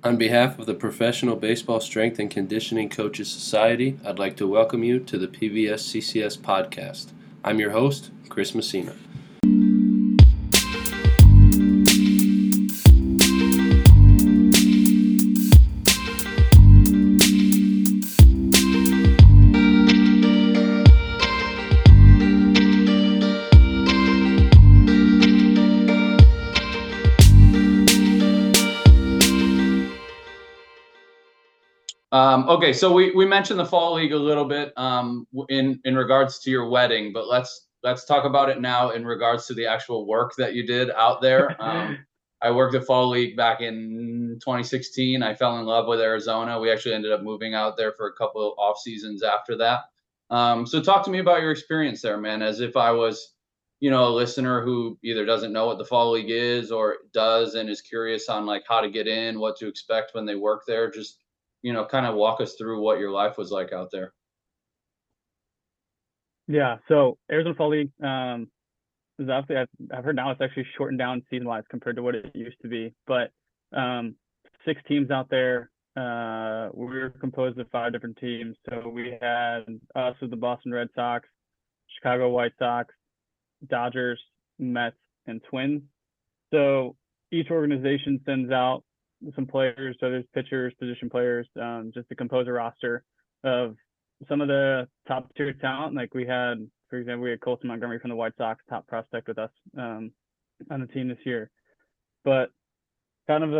On behalf of the Professional Baseball Strength and Conditioning Coaches Society, I'd like to welcome you to the PBS CCS podcast. I'm your host, Chris Messina. Okay, so we mentioned the fall league a little bit in regards to your wedding, but let's talk about it now in regards to the actual work that you did out there. I worked at fall league back in 2016. I fell in love with Arizona. We actually ended up moving out there for a couple of off seasons after that. So talk to me about your experience there, man, as if I was, a listener who either doesn't know what the fall league is or does and is curious on like how to get in, what to expect when they work there. Just kind of walk us through what your life was like out there. Yeah, so Arizona Fall League is obviously I've heard now it's actually shortened down season wise compared to what it used to be. But 6 teams out there. We were composed of 5 different teams. So we had us with the Boston Red Sox, Chicago White Sox, Dodgers, Mets, and Twins. So each organization sends out some players, so there's pitchers, position players, just to compose a roster of some of the top tier talent. Like we had, for example, we had Colton Montgomery from the White Sox, top prospect with us on the team this year. But kind of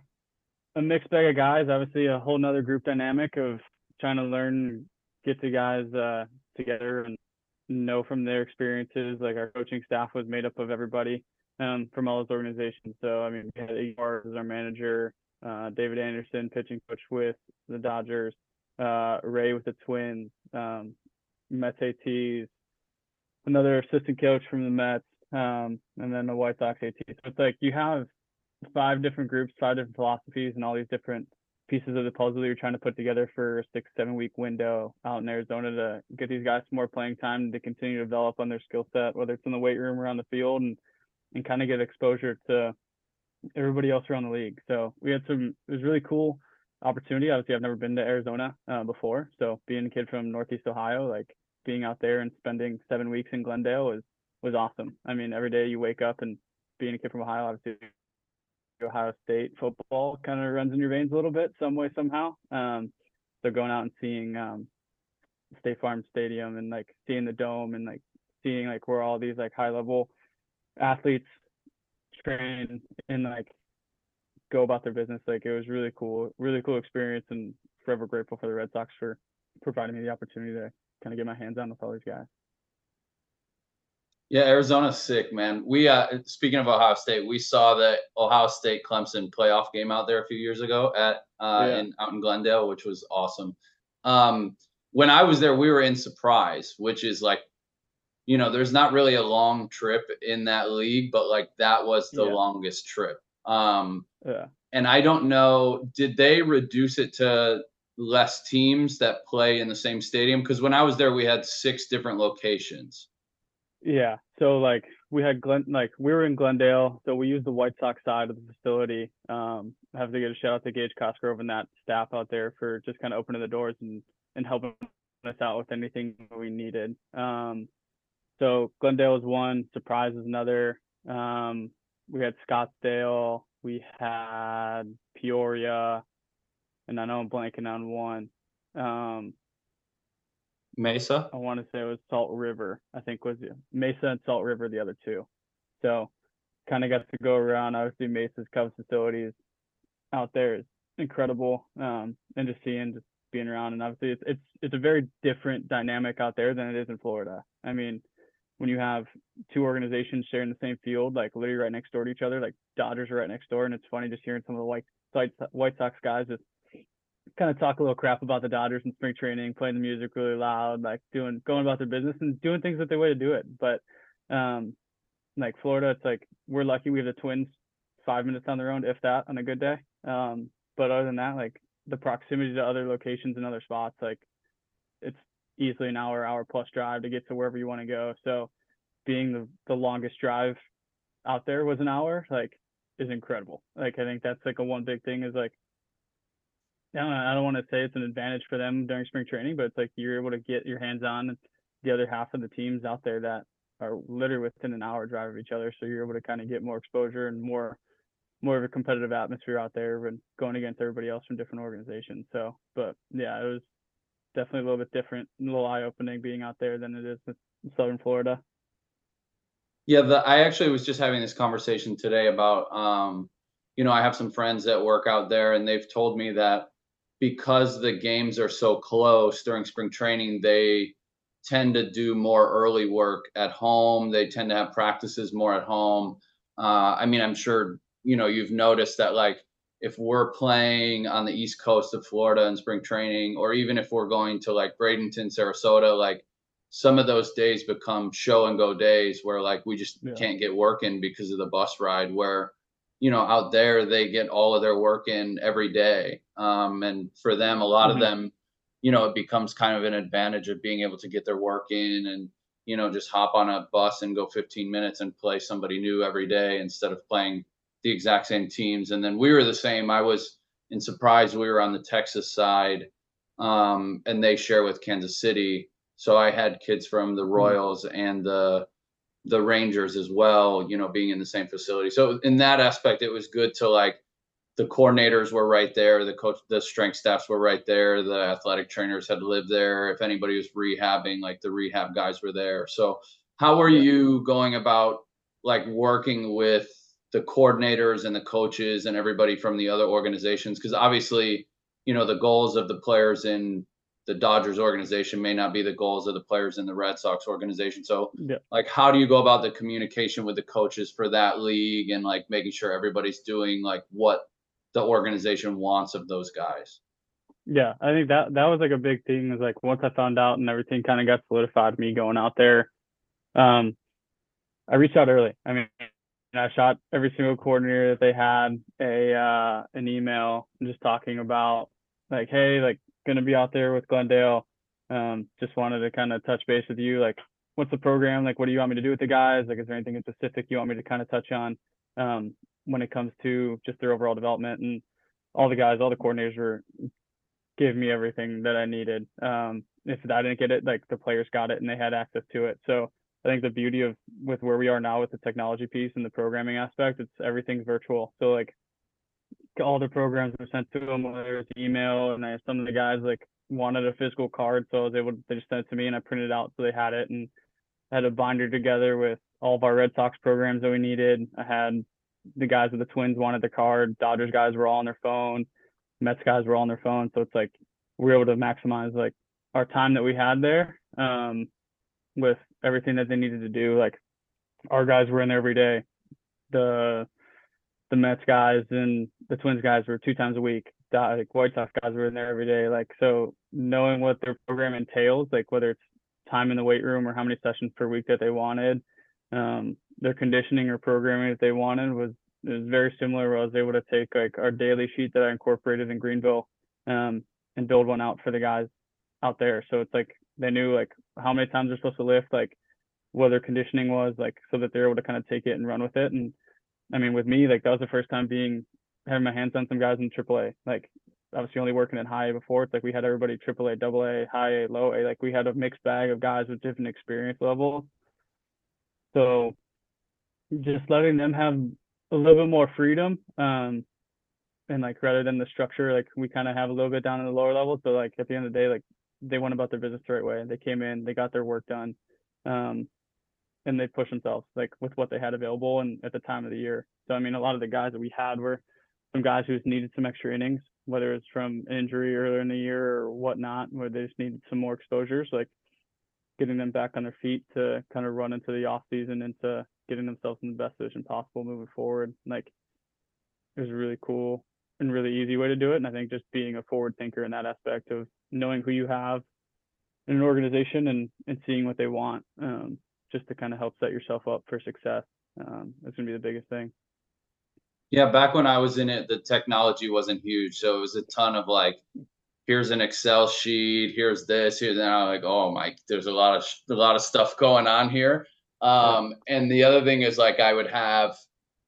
a mixed bag of guys. Obviously, a whole nother group dynamic of trying to learn, get the guys together and know from their experiences. Like our coaching staff was made up of everybody from all those organizations. So I mean, we had Igor as our manager, David Anderson, pitching coach with the Dodgers, Ray with the Twins, Mets ATs, another assistant coach from the Mets, and then the White Sox AT. So it's like you have 5 different groups, 5 different philosophies, and all these different pieces of the puzzle that you're trying to put together for a 6-7 week window out in Arizona to get these guys some more playing time to continue to develop on their skill set, whether it's in the weight room or on the field, and kind of get exposure to everybody else around the league. So it was really cool opportunity. Obviously, I've never been to Arizona before. So being a kid from Northeast Ohio, like being out there and spending 7 weeks in Glendale was awesome. I mean, every day you wake up and being a kid from Ohio, obviously Ohio State football kind of runs in your veins a little bit, some way, somehow. So going out and seeing State Farm Stadium and like seeing the dome and like seeing like where all these like high level athletes train and like go about their business. Like it was really cool experience, and forever grateful for the Red Sox for providing me the opportunity to kind of get my hands on with all these guys. Yeah, Arizona's sick, man. We speaking of Ohio State, we saw the Ohio State Clemson playoff game out there a few years ago at out in Glendale, which was awesome. When I was there, we were in Surprise, which is like, there's not really a long trip in that league, but like that was the longest trip. And I don't know, did they reduce it to less teams that play in the same stadium? Because when I was there, we had 6 different locations. Yeah. So like we had we were in Glendale, so we used the White Sox side of the facility. I have to get a shout out to Gage Cosgrove and that staff out there for just kind of opening the doors and helping us out with anything we needed. So Glendale was one, Surprise is another. We had Scottsdale, we had Peoria, and I know I'm blanking on one. Mesa? I want to say it was Salt River, I think was Mesa and Salt River, the other two. So kind of got to go around. Obviously, Mesa's Cubs facilities out there is incredible. And just being around, and obviously it's a very different dynamic out there than it is in Florida. I mean, when you have 2 organizations sharing the same field, like literally right next door to each other, like Dodgers are right next door, and it's funny just hearing some of the White Sox guys just kind of talk a little crap about the Dodgers in spring training, playing the music really loud, like going about their business and doing things that they way to do it. But like Florida, it's like we're lucky we have the Twins 5 minutes on their own, if that, on a good day. But other than that, like the proximity to other locations and other spots, like it's easily an hour plus drive to get to wherever you want to go. So being the longest drive out there was an hour, like is incredible. Like I think that's like a one big thing is like I don't want to say it's an advantage for them during spring training, but it's like you're able to get your hands on the other half of the teams out there that are literally within an hour drive of each other. So you're able to kind of get more exposure and more of a competitive atmosphere out there when going against everybody else from different organizations. So, but yeah, it was definitely a little bit different, a little eye opening being out there than it is with Southern Florida. Yeah, I actually was just having this conversation today about, I have some friends that work out there, and they've told me that because the games are so close during spring training, they tend to do more early work at home. They tend to have practices more at home. I mean, I'm sure, you've noticed that, like, if we're playing on the East Coast of Florida in spring training, or even if we're going to like Bradenton, Sarasota, like, some of those days become show and go days where like we just can't get work in because of the bus ride, where out there they get all of their work in every day, and for them, a lot of them, it becomes kind of an advantage of being able to get their work in and just hop on a bus and go 15 minutes and play somebody new every day instead of playing the exact same teams. And then we were the same. I was in Surprise, we were on the Texas side, and they share with Kansas City. So I had kids from the Royals and the Rangers as well, being in the same facility. So in that aspect, it was good to, like, the coordinators were right there, the coach, the strength staffs were right there, the athletic trainers had lived there. If anybody was rehabbing, like, the rehab guys were there. So how were you going about, like, working with the coordinators and the coaches and everybody from the other organizations? Because obviously, the goals of the players in the Dodgers organization may not be the goals of the players in the Red Sox organization. So, like, how do you go about the communication with the coaches for that league and, like, making sure everybody's doing, like, what the organization wants of those guys? Yeah, I think that was like a big thing, is like once I found out and everything kind of got solidified, me going out there, I reached out early. I mean, I shot every single coordinator that they had an email just talking about, like, hey, like, gonna be out there with Glendale. Just wanted to kind of touch base with you. Like, what's the program? Like, what do you want me to do with the guys? Like, is there anything in specific you want me to kind of touch on when it comes to just their overall development? And all the guys, all the coordinators gave me everything that I needed. If I didn't get it, like, the players got it and they had access to it. So I think the beauty of with where we are now with the technology piece and the programming aspect, it's everything's virtual. So, like, all the programs were sent to them, whether it's email, and some of the guys, like, wanted a physical card, so I was able to, they just sent it to me and I printed it out so they had it, and I had a binder together with all of our Red Sox programs that we needed. I had the guys with the Twins wanted the card, Dodgers guys were all on their phone, Mets guys were all on their phone. So it's like we were able to maximize, like, our time that we had there, with everything that they needed to do. Like, our guys were in there every day. The Mets guys and the Twins guys were 2 times a week. Like, White Sox guys were in there every day. Like, so knowing what their program entails, like whether it's time in the weight room or how many sessions per week that they wanted, their conditioning or programming that they wanted was very similar. Where I was able to take, like, our daily sheet that I incorporated in Greenville, and build one out for the guys out there. So it's like they knew, like, how many times they're supposed to lift, like what their conditioning was, like, so that they're able to kind of take it and run with it. And I mean, with me, like, that was the first time having my hands on some guys in AAA. Like, obviously only working in high A before. It's like we had everybody AAA, AA, high A, low A. Like, we had a mixed bag of guys with different experience levels. So just letting them have a little bit more freedom, and, like, rather than the structure, like, we kind of have a little bit down in the lower level. So, like, at the end of the day, like, they went about their business the right way. They came in, they got their work done, and they pushed themselves, like, with what they had available and at the time of the year. So, I mean, a lot of the guys that we had were some guys who just needed some extra innings, whether it's from injury earlier in the year or whatnot, where they just needed some more exposures, like getting them back on their feet to kind of run into the off season, into getting themselves in the best position possible moving forward. Like, it was a really cool and really easy way to do it. And I think just being a forward thinker in that aspect of knowing who you have in an organization and seeing what they want, just to kind of help set yourself up for success. That's going to be the biggest thing. Yeah, back when I was in it, the technology wasn't huge, so it was a ton of, like, here's an Excel sheet, here's this, here's that. I'm like, oh my, there's a lot of stuff going on here. And the other thing is, like, I would have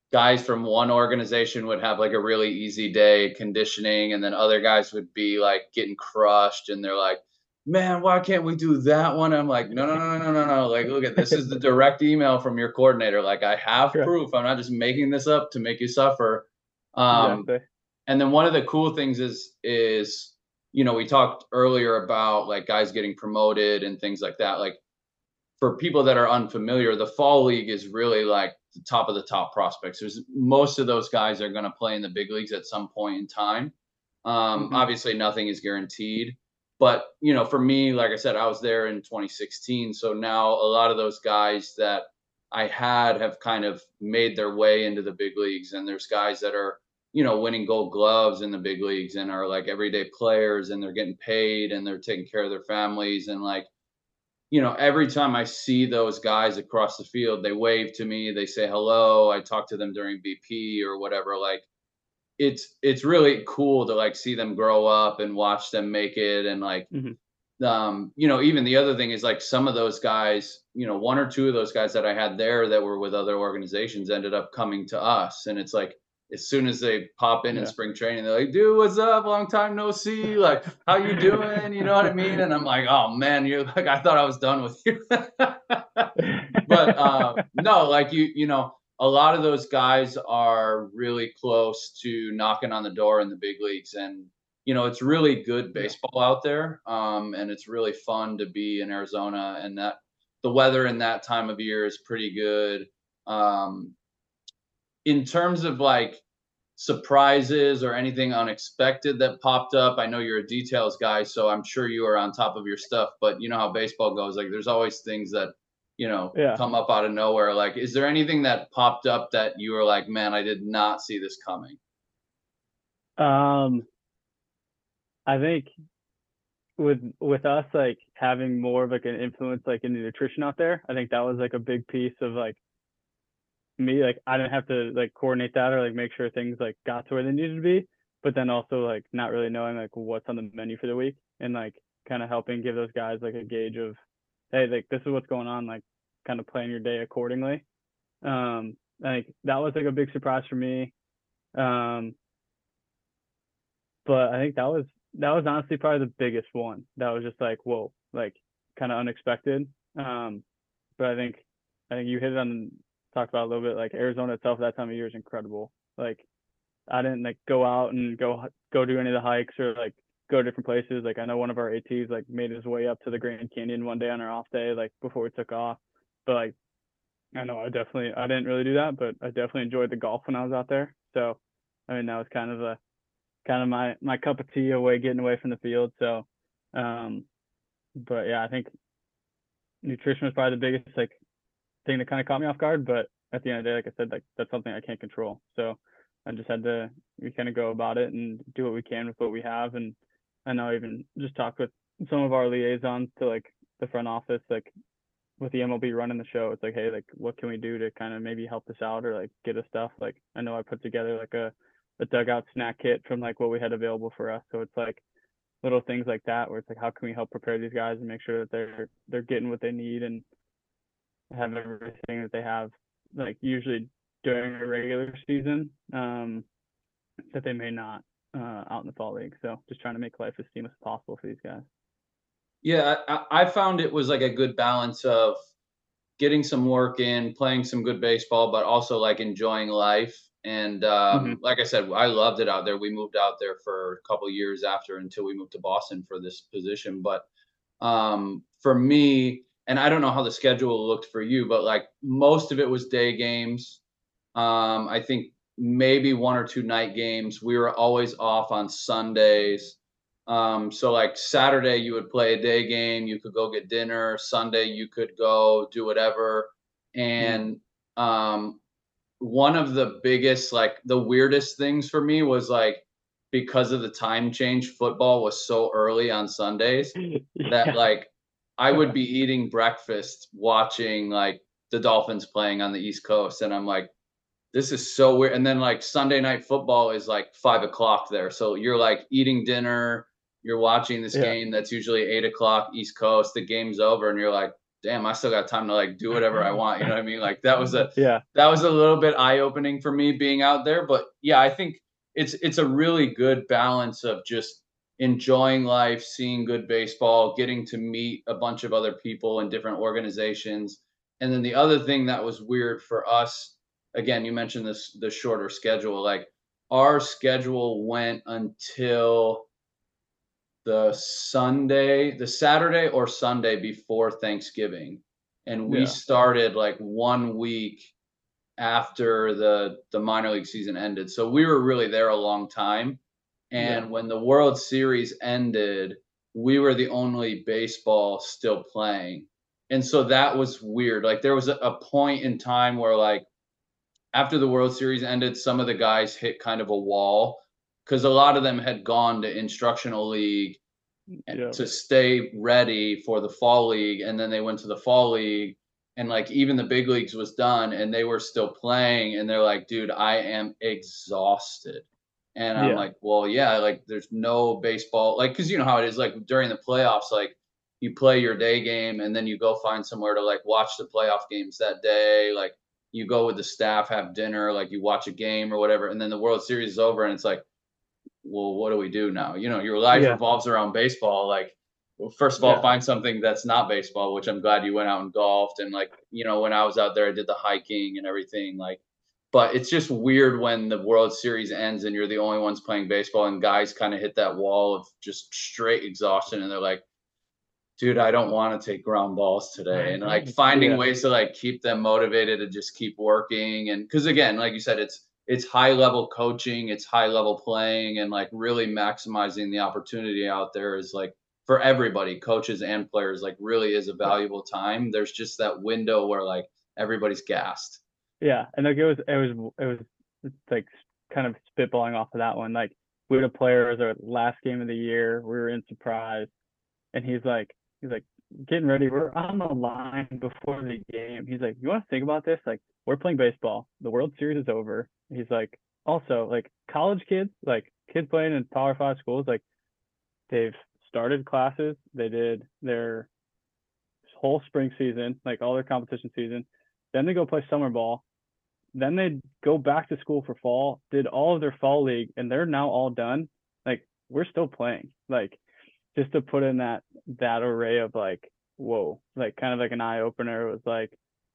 guys from one organization would have like a really easy day conditioning, and then other guys would be like getting crushed, and they're like, "Man, why can't we do that one?" I'm like, "No, no, no, no, no, no, no. Like, look at this is the direct email from your coordinator. Like, I have Right. proof. I'm not just making this up to make you suffer." Um, Exactly. and then one of the cool things is we talked earlier about like guys getting promoted and things like that. Like for people that are unfamiliar, the fall league is really like the top of the top prospects. There's most of those guys are going to play in the big leagues at some point in time. Hmm. Obviously, nothing is guaranteed, but for me, like I said, I was there in 2016, so now a lot of those guys that I had have kind of made their way into the big leagues, and there's guys that are winning Gold Gloves in the big leagues and are like everyday players, and they're getting paid and they're taking care of their families, and like every time I see those guys across the field, they wave to me, they say hello. I talk to them during BP or whatever. Like it's really cool to like see them grow up and watch them make it. And like, Hmm. even the other thing is like some of those guys, one or two of those guys that I had there that were with other organizations ended up coming to us. And it's like, as soon as they pop in Yeah. spring training, they're like, "Dude, what's up? Long time no see. Like, how you doing?" You know what I mean? And I'm like, "Oh man, you're like, I thought I was done with you." But no, like a lot of those guys are really close to knocking on the door in the big leagues, and it's really good Yeah. baseball out there, and it's really fun to be in Arizona, and that the weather in that time of year is pretty good. Um, in terms of like surprises or anything unexpected that popped up, I know you're a details guy, so I'm sure you are on top of your stuff, but you know how baseball goes. Like there's always things that, Yeah. come up out of nowhere. Like, is there anything that popped up that you were like, man, I did not see this coming? Um, I think with us like having more of like an influence like in the nutrition out there, I think that was like a big piece of like me. Like I didn't have to like coordinate that or like make sure things like got to where they needed to be, but then also like not really knowing like what's on the menu for the week and like kind of helping give those guys like a gauge of, hey, like this is what's going on, like kind of plan your day accordingly. I think that was like a big surprise for me. Um, but I think that was honestly probably the biggest one. That was just like, whoa, like kind of unexpected. Um, but I think you hit it on talked about a little bit. Like Arizona itself, that time of year is incredible. Like I didn't like go out and go do any of the hikes or like go to different places. Like I know one of our ATs like made his way up to the Grand Canyon one day on our off day, like before we took off. But like I know I didn't really do that, but I definitely enjoyed the golf when I was out there. So I mean that was kind of my cup of tea away getting away from the field. So um but yeah, I think nutrition was probably the biggest like thing that kind of caught me off guard. But at the end of the day, like I said, like that's something I can't control. So I just had to we kind of go about it and do what we can with what we have. And I know I even just talked with some of our liaisons to like the front office, like with the MLB running the show. It's like, hey, like what can we do to kind of maybe help this out or like get us stuff? Like I know I put together like a dugout snack kit from like what we had available for us. So it's like little things like that where it's like how can we help prepare these guys and make sure that they're getting what they need and have everything that they have like usually during a regular season that they may not out in the fall league. So just trying to make life as seamless as possible for these guys. Yeah, I found it was like a good balance of getting some work in, playing some good baseball, but also like enjoying life. And Hmm. like I said, I loved it out there. We moved out there for a couple years after until we moved to Boston for this position. But for me, and I don't know how the schedule looked for you, but like most of it was day games. I think maybe one or two night games. We were always off on Sundays. So like Saturday you would play a day game, you could go get dinner. Sunday you could go do whatever. Hmm. And um, one of the biggest, like the weirdest things for me was like because of the time change, football was so early on Sundays that Yeah. like I would be eating breakfast watching like the Dolphins playing on the East Coast, and I'm like, this is so weird. And then like Sunday night football is like 5 o'clock there. So you're like eating dinner, you're watching this Yeah. game that's usually 8 o'clock East Coast, the game's over, and you're like, damn, I still got time to like do whatever I want. You know what I mean? Like that was a Yeah. little bit eye-opening for me being out there. But yeah, I think it's a really good balance of just enjoying life, seeing good baseball, getting to meet a bunch of other people in different organizations. And then the other thing that was weird for us, again, you mentioned the shorter schedule. Like our schedule went until the Saturday or Sunday before Thanksgiving. And we Yeah. started like 1 week after the minor league season ended. So we were really there a long time. Yeah. And when the World Series ended, we were the only baseball still playing. And so that was weird. Like there was a point in time where like after the World Series ended, some of the guys hit kind of a wall because a lot of them had gone to instructional league Yeah. to stay ready for the fall league, and then they went to the fall league, and like even the big leagues was done and they were still playing, and they're like, dude, I am exhausted. And I'm Yeah. like, well, yeah, like there's no baseball, like because you know how it is, like during the playoffs, like you play your day game and then you go find somewhere to like watch the playoff games that day, like you go with the staff, have dinner, like you watch a game or whatever, and then the World Series is over and it's like, well, what do we do now? You know, your life Yeah. revolves around baseball. Like, well, first of all, Yeah. find something that's not baseball, which I'm glad you went out and golfed. And like, you know, when I was out there, I did the hiking and everything. Like, but it's just weird when the World Series ends and you're the only ones playing baseball, and guys kind of hit that wall of just straight exhaustion, and they're like, dude, I don't want to take ground balls today. And like finding Yeah. ways to like keep them motivated to just keep working. And because again, like you said, it's high level coaching, it's high level playing, and like really maximizing the opportunity out there is like for everybody, coaches and players, like really is a valuable time. There's just that window where like everybody's gassed. Yeah. And like it was like kind of spitballing off of that one. Like we had a player as our last game of the year. We were in Surprise, and he's like getting ready. We're on the line before the game. He's like, you want to think about this? Like we're playing baseball. The World Series is over. He's like, also like college kids, like kids playing in Power Five schools, like they've started classes. They did their whole spring season, like all their competition season. Then they go play summer ball. Then they go back to school for fall, did all of their fall league, and they're now all done. Like we're still playing. Like just to put in that array of like, whoa, like kind of like an eye opener. It was like,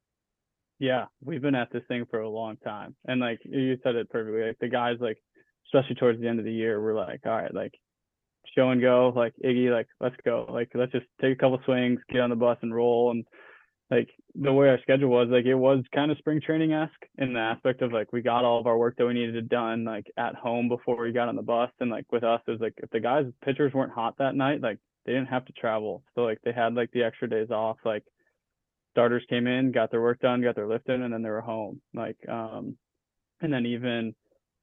yeah, we've been at this thing for a long time. And like you said it perfectly. Like the guys like, especially towards the end of the year, we're like, all right, like show and go, like Iggy, like let's go. Like let's just take a couple swings, get on the bus and roll. And like the way our schedule was, like it was kind of spring training-esque in the aspect of like we got all of our work that we needed done like at home before we got on the bus. And like with us, it was like if the guys pitchers weren't hot that night, like they didn't have to travel. So like they had like the extra days off. Like starters came in, got their work done, got their lift in, and then they were home. Like and then even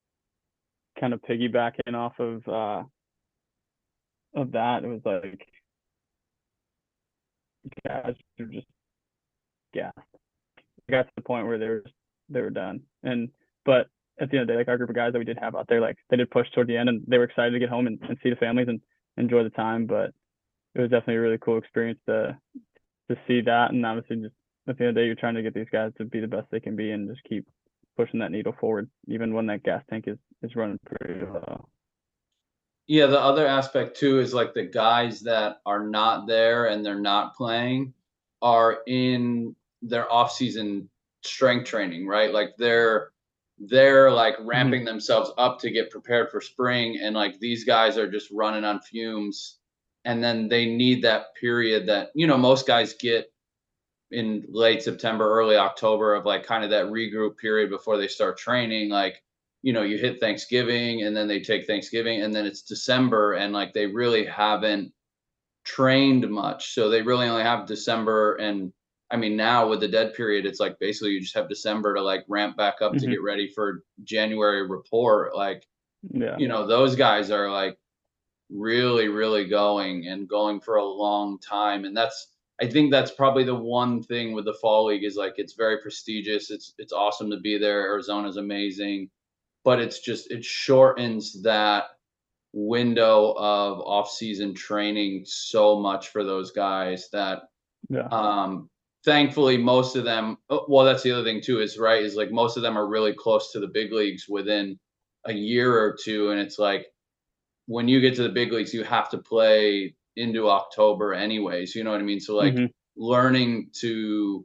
kind of piggybacking off of that, it was like guys were just gassed. Got to the point where they were done. And but at the end of the day, like our group of guys that we did have out there, like they did push toward the end, and they were excited to get home and see the families and enjoy the time. But it was definitely a really cool experience to see that. And obviously, just at the end of the day, you're trying to get these guys to be the best they can be and just keep pushing that needle forward, even when that gas tank is running pretty low. Yeah, the other aspect too is like the guys that are not there and they're not playing are in their off-season strength training, right? Like they're like Mm-hmm. ramping themselves up to get prepared for spring, and like these guys are just running on fumes, and then they need that period that, you know, most guys get in late September, early October of like kind of that regroup period before they start training. Like, you know, you hit Thanksgiving and then they take Thanksgiving and then it's December, and like they really haven't trained much. So they really only have December. And I mean, now with the dead period, it's like basically you just have December to like ramp back up to Mm-hmm. get ready for January report. Like, Yeah. you know, those guys are like really, really going for a long time. And I think that's probably the one thing with the fall league is like it's very prestigious. It's awesome to be there. Arizona's amazing, but it's just it shortens that window of off-season training so much for those guys that Yeah. Thankfully, most of them, well, that's the other thing too, is right, is like most of them are really close to the big leagues within a year or two. And it's like when you get to the big leagues, you have to play into October anyways. You know what I mean? So like Hmm. learning to,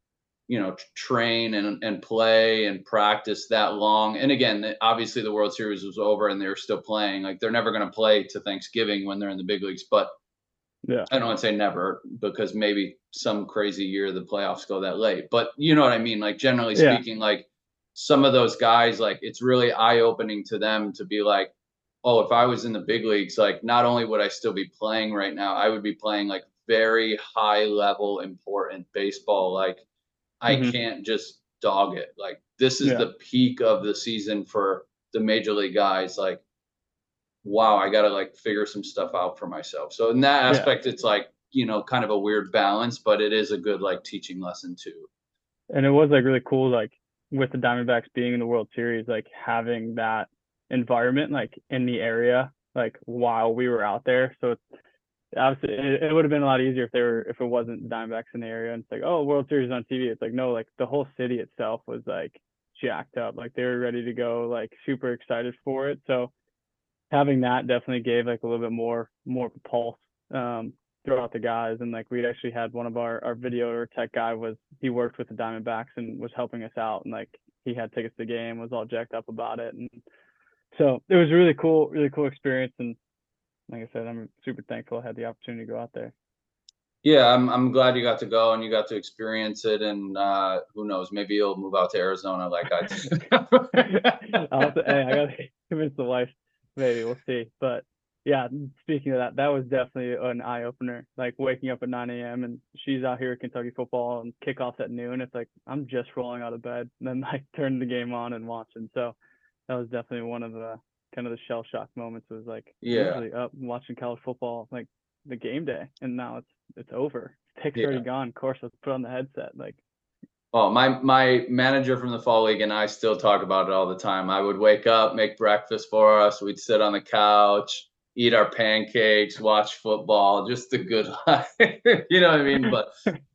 train and play and practice that long. And again, obviously the World Series was over and they're still playing. Like they're never going to play to Thanksgiving when they're in the big leagues. But Yeah. I don't want to say never because maybe some crazy year the playoffs go that late. But you know what I mean? Like generally Yeah. speaking, like some of those guys, like it's really eye opening to them to be like, oh, if I was in the big leagues, like not only would I still be playing right now, I would be playing like very high level important baseball. Like I Hmm. can't just dog it. Like this is Yeah. the peak of the season for the major league guys. Like, wow, I got to like figure some stuff out for myself. So in that Yeah. aspect, it's like, kind of a weird balance, but it is a good like teaching lesson too. And it was like really cool, like with the Diamondbacks being in the World Series, like having that environment like in the area, like while we were out there. So it's obviously it would have been a lot easier if it wasn't the Diamondbacks in the area and it's like, oh, World Series on TV. It's like no, like the whole city itself was like jacked up, like they were ready to go, like super excited for it. So having that definitely gave like a little bit more pulse throughout the guys. And like we actually had one of our video or tech guy was he worked with the Diamondbacks and was helping us out, and like he had tickets to the game, was all jacked up about it. And so it was a really cool experience. And like I said, I'm super thankful I had the opportunity to go out there. Yeah, I'm glad you got to go and you got to experience it. And who knows, maybe you'll move out to Arizona like I did. Hey, I gotta convince the wife. Maybe we'll see. But yeah, speaking of that, that was definitely an eye opener. Like waking up at 9 a.m. and she's out here at Kentucky football and kickoffs at noon. It's like I'm just rolling out of bed and then like turning the game on and watching. So that was definitely one of the kind of the shell shock moments. Was like I'm Yeah, usually up watching college football like the game day, and now it's over. Tick's already yeah. gone. Of course, let's put on the headset. Like Oh, my manager from the fall league and I still talk about it all the time. I would wake up, make breakfast for us. We'd sit on the couch, eat our pancakes, watch football, just a good life. You know what I mean? But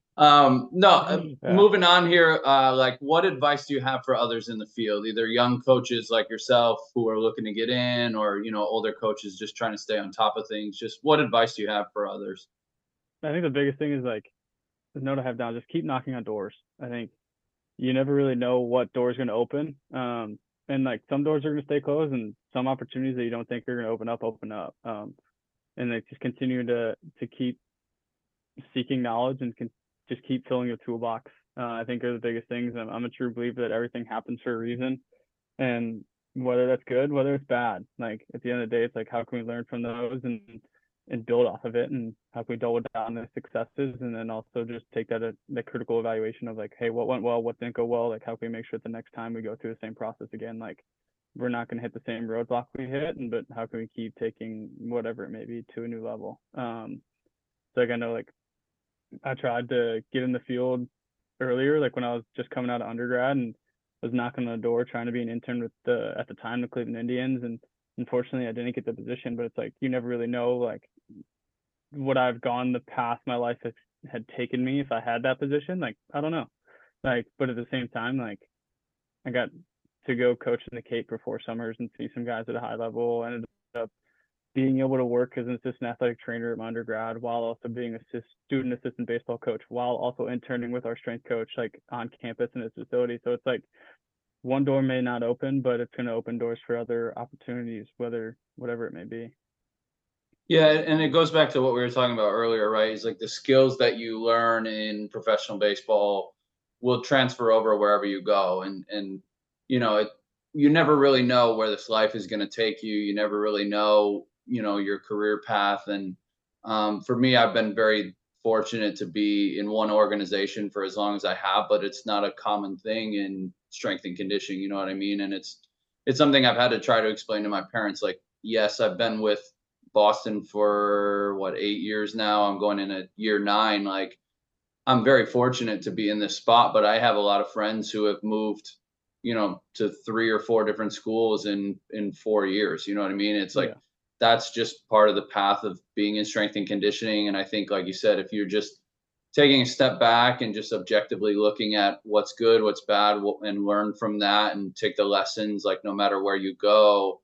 no, yeah. moving on here. Like, what advice do you have for others in the field? Either young coaches like yourself who are looking to get in, or older coaches just trying to stay on top of things. Just what advice do you have for others? I think the biggest thing is like the note I have down, just keep knocking on doors. I think you never really know what door is going to open. And like some doors are going to stay closed and some opportunities that you don't think are going to open up. And like just continue to keep seeking knowledge and just keep filling your toolbox. I think are the biggest things. I'm a true believer that everything happens for a reason. And whether that's good, whether it's bad, like at the end of the day, it's like how can we learn from those and build off of it, and how can we double down on the successes, and then also just take the critical evaluation of like, hey, what went well, what didn't go well, like how can we make sure that the next time we go through the same process again, like we're not going to hit the same roadblock we hit, and but how can we keep taking whatever it may be to a new level. So like I know like I tried to get in the field earlier, like when I was just coming out of undergrad and was knocking on the door trying to be an intern with at the time the Cleveland Indians. And unfortunately I didn't get the position, but it's like you never really know like what I've gone the path my life had taken me if I had that position. Like I don't know. Like but at the same time, like I got to go coach in the Cape for 4 summers and see some guys at a high level. I ended up being able to work as an assistant athletic trainer at my undergrad while also being student assistant baseball coach while also interning with our strength coach like on campus in his facility. So it's like one door may not open, but it's going to open doors for other opportunities, whatever it may be. Yeah, and it goes back to what we were talking about earlier, right? It's like the skills that you learn in professional baseball will transfer over wherever you go, and it, you never really know where this life is going to take you. You never really know, your career path. And for me, I've been very fortunate to be in one organization for as long as I have, but it's not a common thing in strength and conditioning. You know what I mean? And it's something I've had to try to explain to my parents. Like, yes, I've been with Boston for what 8 years now. I'm going in at year 9. Like I'm very fortunate to be in this spot, but I have a lot of friends who have moved, to 3 or 4 different schools in 4 years. You know what I mean? It's like Yeah. that's just part of the path of being in strength and conditioning. And I think, like you said, if you're just taking a step back and just objectively looking at what's good, what's bad, and learn from that and take the lessons, like no matter where you go.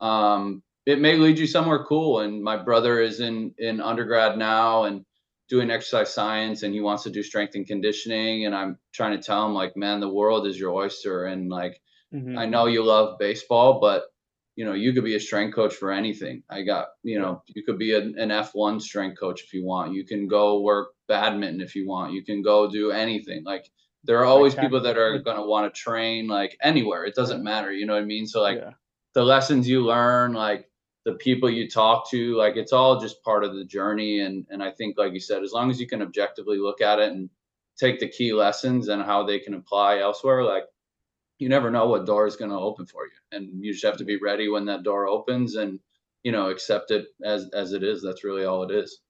It may lead you somewhere cool. And my brother is in undergrad now and doing exercise science, and he wants to do strength and conditioning. And I'm trying to tell him, like, man, the world is your oyster. And like, I know you love baseball, but you could be a strength coach for anything. You could be an F1 strength coach if you want. You can go work badminton if you want. You can go do anything. Like, there are always people that are going to want to train like anywhere. It doesn't matter. You know what I mean? So like the lessons you learn, like the people you talk to, like it's all just part of the journey. And I think, like you said, as long as you can objectively look at it and take the key lessons and how they can apply elsewhere, like, you never know what door is going to open for you, and you just have to be ready when that door opens and accept it as it is. That's really all it is.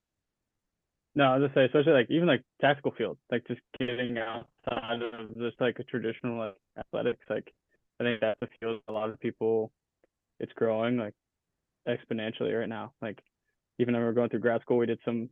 No, I was just say, especially like even like tactical fields, like just getting outside of just like a traditional like athletics. Like I think that's a field a lot of people, it's growing like exponentially right now. Like even when we were going through grad school, we did some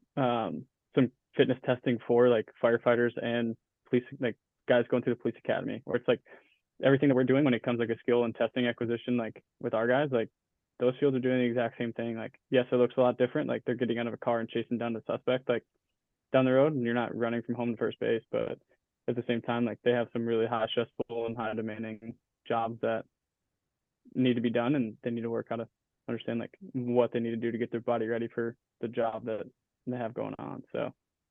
fitness testing for like firefighters and police, like guys going through the police academy, where it's like everything that we're doing when it comes like a skill and testing acquisition, like with our guys, like those fields are doing the exact same thing. Like, yes, it looks a lot different. Like they're getting out of a car and chasing down the suspect, like down the road, and you're not running from home to first base. But at the same time, like they have some really high stressful and high demanding jobs that need to be done, and they need to work how to understand like what they need to do to get their body ready for the job that they have going on. So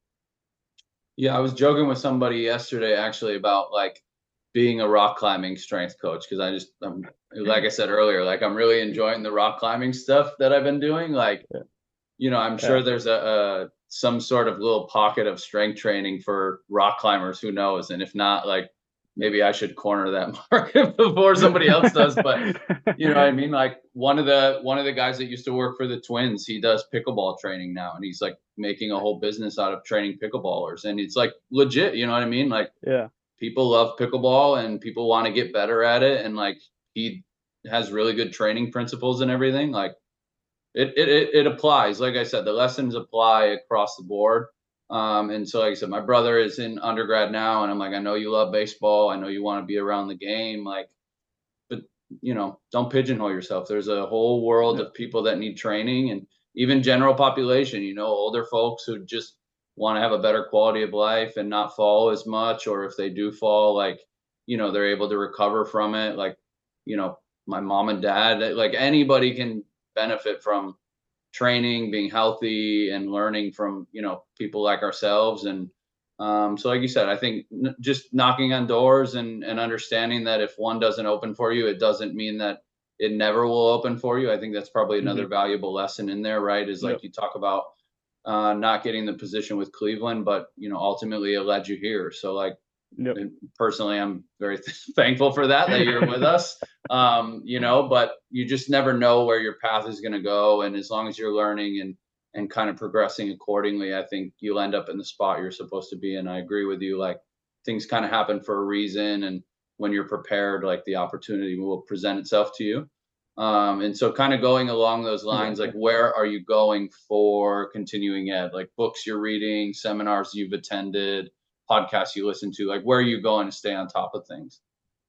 yeah, I was joking with somebody yesterday actually about like being a rock climbing strength coach, because I'm like I said earlier, like I'm really enjoying the rock climbing stuff that I've been doing. Like, I'm sure there's some sort of little pocket of strength training for rock climbers, who knows? And if not, like maybe I should corner that market before somebody else does. But you know what I mean? Like one of the guys that used to work for the Twins, he does pickleball training now, and he's like making a whole business out of training pickleballers, and it's like legit, you know what I mean? Like, people love pickleball and people want to get better at it. And like, he has really good training principles and everything. Like it applies. Like I said, the lessons apply across the board. And so, like I said, my brother is in undergrad now, and I'm like, I know you love baseball. I know you want to be around the game. Like, but don't pigeonhole yourself. There's a whole world of people that need training, and even general population, older folks who just want to have a better quality of life and not fall as much, or if they do fall, like, they're able to recover from it. Like, my mom and dad, like anybody can benefit from training, being healthy, and learning from, people like ourselves. And so like you said, I think just knocking on doors and understanding that if one doesn't open for you, it doesn't mean that it never will open for you. I think that's probably another valuable lesson in there, right? Is like you talk about not getting the position with Cleveland, but ultimately it led you here. So like, personally, I'm very thankful for that you're with us. But you just never know where your path is going to go, and as long as you're learning and kind of progressing accordingly, I think you'll end up in the spot you're supposed to be in. I agree with you. Like, things kind of happen for a reason, and when you're prepared, like the opportunity will present itself to you. And so kind of going along those lines, like where are you going for continuing ed? Like books you're reading, seminars you've attended, podcasts you listen to, like where are you going to stay on top of things?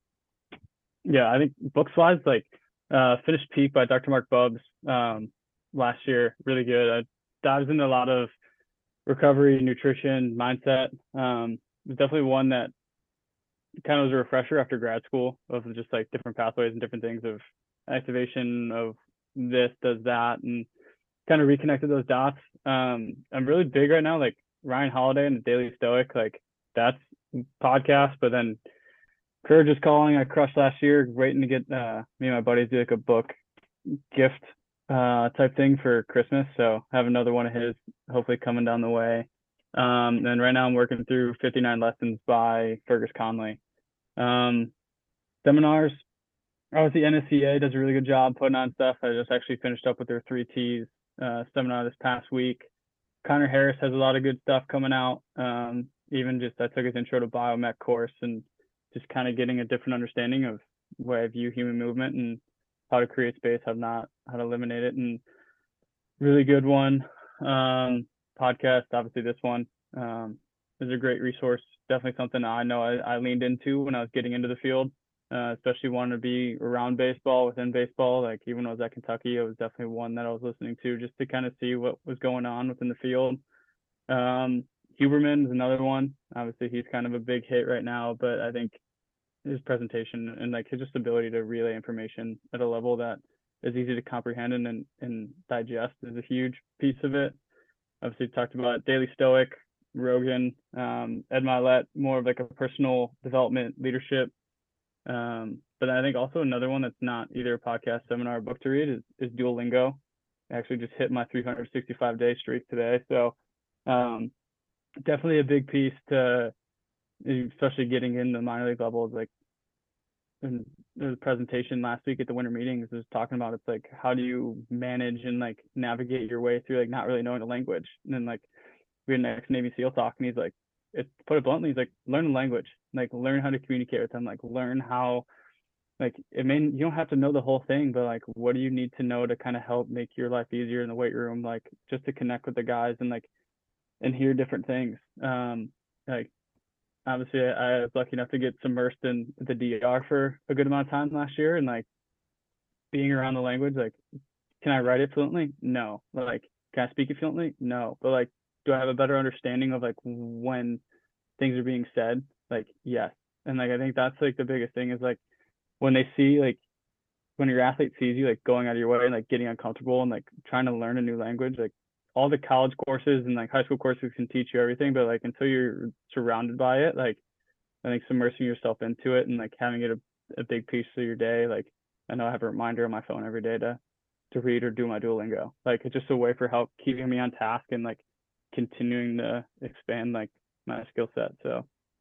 Yeah, I think books wise, like finished Peak by Dr. Mark Bubbs last year, really good. I dives into a lot of recovery, nutrition, mindset. It's definitely one that kind of was a refresher after grad school of just like different pathways and different things of activation of this does that, and kind of reconnected those dots. I'm really big right now, like Ryan Holiday and the Daily Stoic, like that's podcast. But then Courage is Calling, I crushed last year, waiting to get me and my buddies do like a book gift type thing for Christmas. So I have another one of his hopefully coming down the way. And right now I'm working through 59 Lessons by Fergus Conley. Seminars, obviously NSCA does a really good job putting on stuff. I just actually finished up with their 3Ts seminar this past week. Connor Harris has a lot of good stuff coming out. Even just I took his intro to biomech course, and just kind of getting a different understanding of where I view human movement and how to create space, how to eliminate it. And really good one. Podcast, obviously this one. is a great resource. Definitely something I know I leaned into when I was getting into the field, especially wanting to be around baseball, within baseball. Like even when I was at Kentucky, it was definitely one that I was listening to just to kind of see what was going on within the field. Huberman is another one. Obviously, he's kind of a big hit right now, but I think his presentation and like his just ability to relay information at a level that is easy to comprehend and digest is a huge piece of it. Obviously, talked about Daily Stoic, Rogan, Ed Milet, more of like a personal development leadership. But I think also another one that's not either a podcast, seminar, or book to read is Duolingo. I actually just hit my 365-day streak today. So definitely a big piece to, especially getting in the minor league levels. Like, and there was a presentation last week at the winter meetings was talking about it's like how do you manage and like navigate your way through like not really knowing the language. And then like we had an ex-Navy SEAL talk and he's like, it put it bluntly, he's like, learn the language, like learn how to communicate with them, like learn how, like it may you don't have to know the whole thing, but like what do you need to know to kind of help make your life easier in the weight room, like just to connect with the guys and like and hear different things. Like obviously I was lucky enough to get immersed in the DR for a good amount of time last year, and like being around the language, like can I write it fluently? No. Like can I speak it fluently? No. But like do I have a better understanding of like when things are being said? Like yes. And like I think that's like the biggest thing is like when they see like when your athlete sees you like going out of your way and like getting uncomfortable and like trying to learn a new language, like all the college courses and like high school courses can teach you everything, but like until you're surrounded by it, like I think submersing yourself into it and like having it a big piece of your day. Like I know I have a reminder on my phone every day to read or do my Duolingo. Like it's just a way for help keeping me on task and like continuing to expand like my skill set. So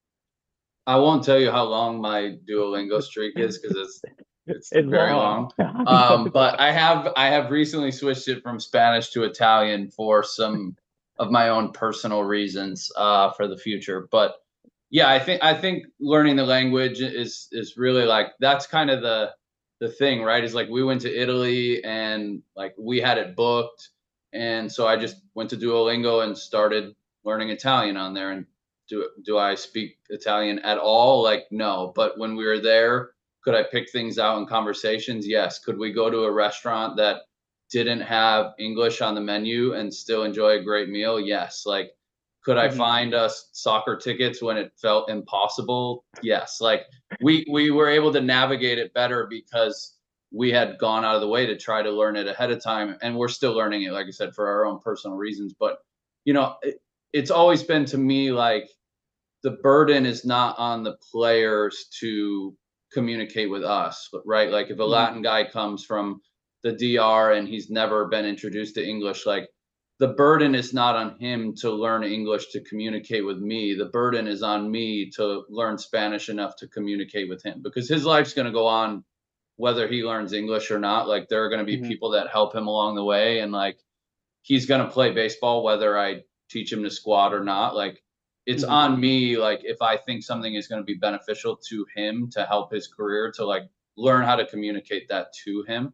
I won't tell you how long my Duolingo streak is because it's it's very long. long. But I have recently switched it from Spanish to Italian for some of my own personal reasons for the future. But yeah, I think learning the language is really like that's kind of the thing, right? Is like we went to Italy and like we had it booked, and so I just went to Duolingo and started learning Italian on there. And do I speak Italian at all? Like no, but when we were there, could I pick things out in conversations? Yes. Could we go to a restaurant that didn't have English on the menu and still enjoy a great meal? Yes. Like could I find us soccer tickets when it felt impossible? Yes. Like we were able to navigate it better because we had gone out of the way to try to learn it ahead of time, and we're still learning it, like I said, for our own personal reasons. But you know, it's always been to me like the burden is not on the players to communicate with us, right? Like if a Latin guy comes from the DR and he's never been introduced to English, like the burden is not on him to learn English to communicate with me. The burden is on me to learn Spanish enough to communicate with him because his life's going to go on whether he learns English or not. Like there are going to be people that help him along the way, and like he's going to play baseball whether I teach him to squat or not. Like it's on me, like if I think something is going to be beneficial to him to help his career, to like learn how to communicate that to him.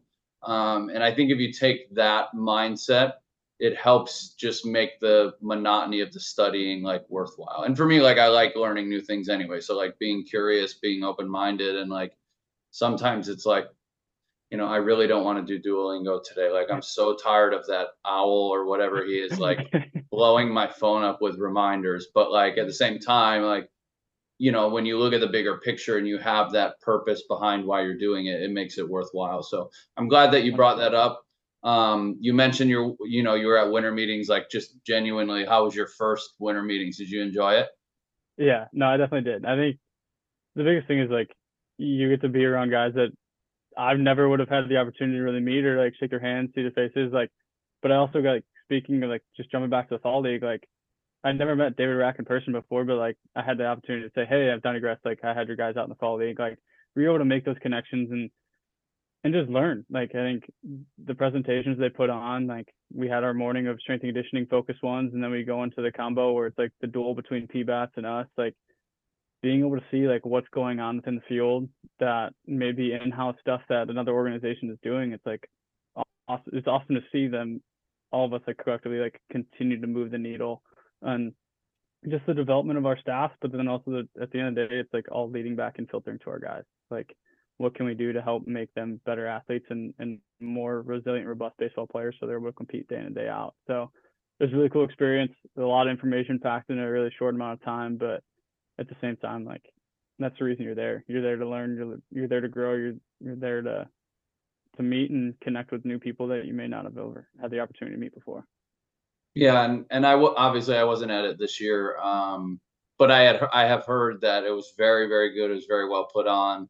And I think if you take that mindset, it helps just make the monotony of the studying like worthwhile. And for me, like I like learning new things anyway, so like being curious, being open-minded, and like sometimes it's like, you know, I really don't want to do Duolingo today. Like I'm so tired of that owl or whatever he is, like blowing my phone up with reminders. But like at the same time, like, you know, when you look at the bigger picture and you have that purpose behind why you're doing it, it makes it worthwhile. So I'm glad that you brought that up. You mentioned you were at winter meetings, like just genuinely, how was your first winter meetings? Did you enjoy it? Yeah, no, I definitely did. I think the biggest thing is like you get to be around guys that I never would have had the opportunity to really meet or like shake their hands, see their faces. Like, but I also got like speaking of like just jumping back to the fall league, like I never met David Rack in person before, but like I had the opportunity to say, hey, I'm Donnie Gress. Like I had your guys out in the fall league. Like we were able to make those connections and just learn. Like I think the presentations they put on, like we had our morning of strength and conditioning focus ones, and then we go into the combo where it's like the duel between PBATs and us. Like being able to see like what's going on within the field that maybe in-house stuff that another organization is doing, it's like it's awesome to see them, all of us like collectively like continue to move the needle. And just the development of our staff, but then also at the end of the day, it's like all leading back and filtering to our guys. Like, what can we do to help make them better athletes and more resilient, robust baseball players so they're able to compete day in and day out. So it was a really cool experience. A lot of information packed in a really short amount of time, but at the same time, like, that's the reason you're there. You're there to learn. You're there to grow. You're there to meet and connect with new people that you may not have ever had the opportunity to meet before. Yeah, and obviously I wasn't at it this year, but I have heard that it was very, very good. It was very well put on,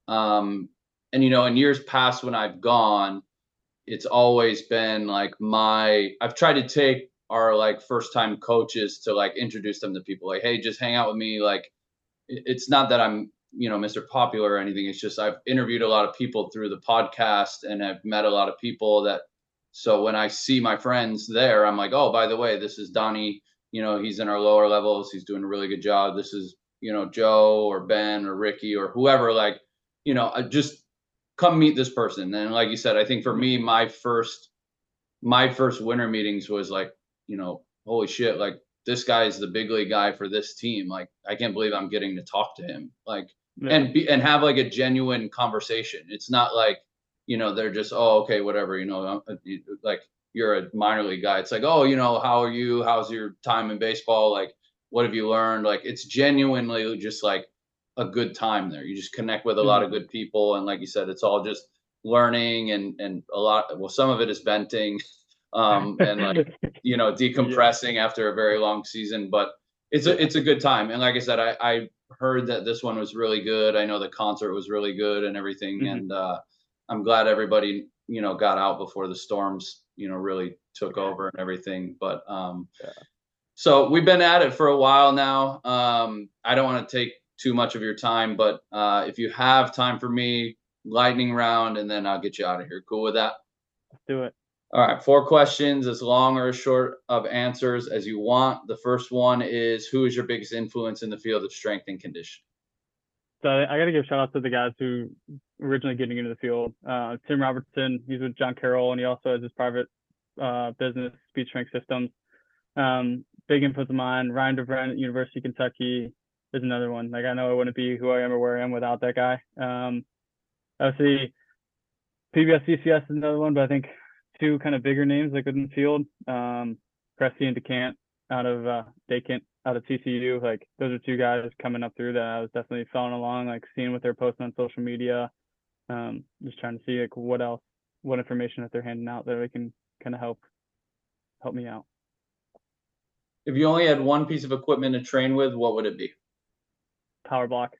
and in years past when I've gone, it's always been like I've tried to take our like first time coaches to like introduce them to people, like, hey, just hang out with me. Like, it's not that I'm Mr. Popular or anything. It's just I've interviewed a lot of people through the podcast and I've met a lot of people that. So when I see my friends there, I'm like, oh, by the way, this is Donnie. He's in our lower levels. He's doing a really good job. This is, Joe or Ben or Ricky or whoever. Like, I just come meet this person. And like you said, I think for me, my first winter meetings was like, holy shit, like this guy is the big league guy for this team. Like, I can't believe I'm getting to talk to him. Like, and have like a genuine conversation. It's not like, they're just, oh, okay, whatever, like you're a minor league guy. It's like, oh, how are you? How's your time in baseball? Like, what have you learned? Like, it's genuinely just like a good time there. You just connect with a lot of good people. And like you said, it's all just learning and a lot. Well, some of it is venting and like, decompressing after a very long season, but it's a good time. And like I said, I heard that this one was really good. I know the concert was really good and everything. And, I'm glad everybody, got out before the storms, really took over and everything. But so we've been at it for a while now. I don't want to take too much of your time, but if you have time for me, lightning round, and then I'll get you out of here. Cool with that? Let's do it. All right, 4 questions, as long or as short of answers as you want. The first one is, who is your biggest influence in the field of strength and conditioning? So I got to give shout out to the guys who originally getting into the field. Tim Robertson, he's with John Carroll, and he also has his private business, Speed Strength Systems. Big influence of mine. Ryan DeVren at University of Kentucky is another one. Like, I know I wouldn't be who I am or where I am without that guy. Obviously, PBS CCS is another one, but I think 2 kind of bigger names like within the field. Cressy and DeCant out of Dakant out of TCU. Like, those are 2 guys coming up through that I was definitely following along, like seeing what they're posting on social media. Just trying to see like what information that they're handing out that they can kind of help me out. If you only had one piece of equipment to train with, what would it be? Power block.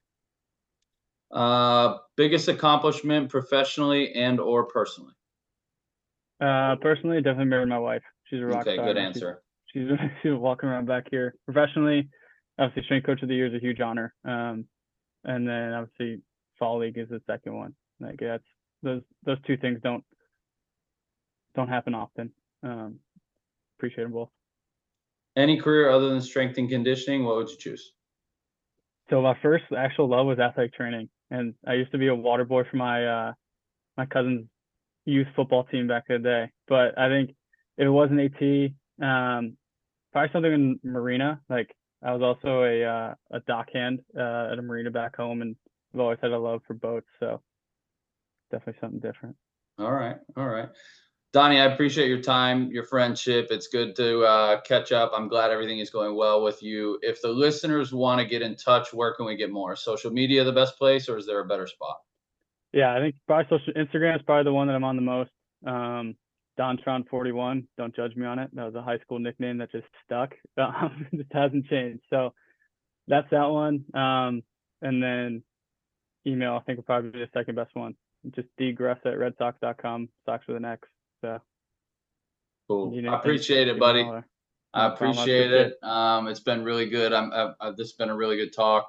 Biggest accomplishment professionally and or personally? Personally, definitely married my wife. She's a rock star. Okay, good answer. She's walking around back here. Professionally, obviously, strength coach of the year is a huge honor. And then obviously, fall league is the second one. Like, that's those 2 things don't happen often. Appreciate them both. Any career other than strength and conditioning, what would you choose? So my first actual love was athletic training, and I used to be a water boy for my my cousin's youth football team back in the day. But I think if it wasn't AT, probably something in marina. Like, I was also a dockhand at a marina back home, and I've always had a love for boats. So definitely something different. All right. Donnie, I appreciate your time, your friendship. It's good to catch up. I'm glad everything is going well with you. If the listeners want to get in touch, where can we get more? Social media the best place, or is there a better spot? Yeah, I think probably Instagram is probably the one that I'm on the most. Dontron41. Don't judge me on it. That was a high school nickname that just stuck. It just hasn't changed. So that's that one. And then email, I think, will probably be the second best one. Just dgress@redsox.com. Sox with an X. So cool. I appreciate it, buddy. I appreciate it. It's been really good. This has been a really good talk.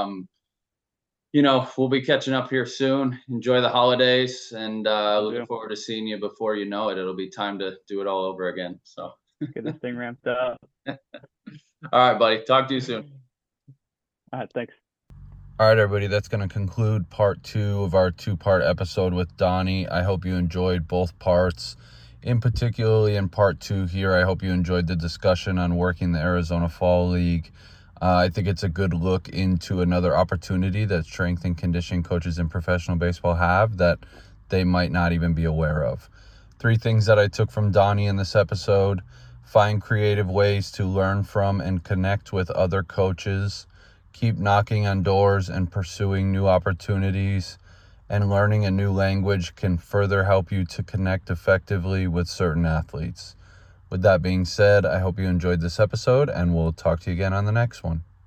We'll be catching up here soon. Enjoy the holidays, and looking forward to seeing you before you know it. It'll be time to do it all over again. So get this thing ramped up. All right, buddy. Talk to you soon. All right, thanks. All right, everybody, that's going to conclude part 2 of our 2-part episode with Donnie. I hope you enjoyed both parts. In particularly in part 2 here, I hope you enjoyed the discussion on working the Arizona Fall League. I think it's a good look into another opportunity that strength and conditioning coaches in professional baseball have that they might not even be aware of. 3 things that I took from Donnie in this episode: find creative ways to learn from and connect with other coaches, keep knocking on doors and pursuing new opportunities, and learning a new language can further help you to connect effectively with certain athletes. With that being said, I hope you enjoyed this episode, and we'll talk to you again on the next one.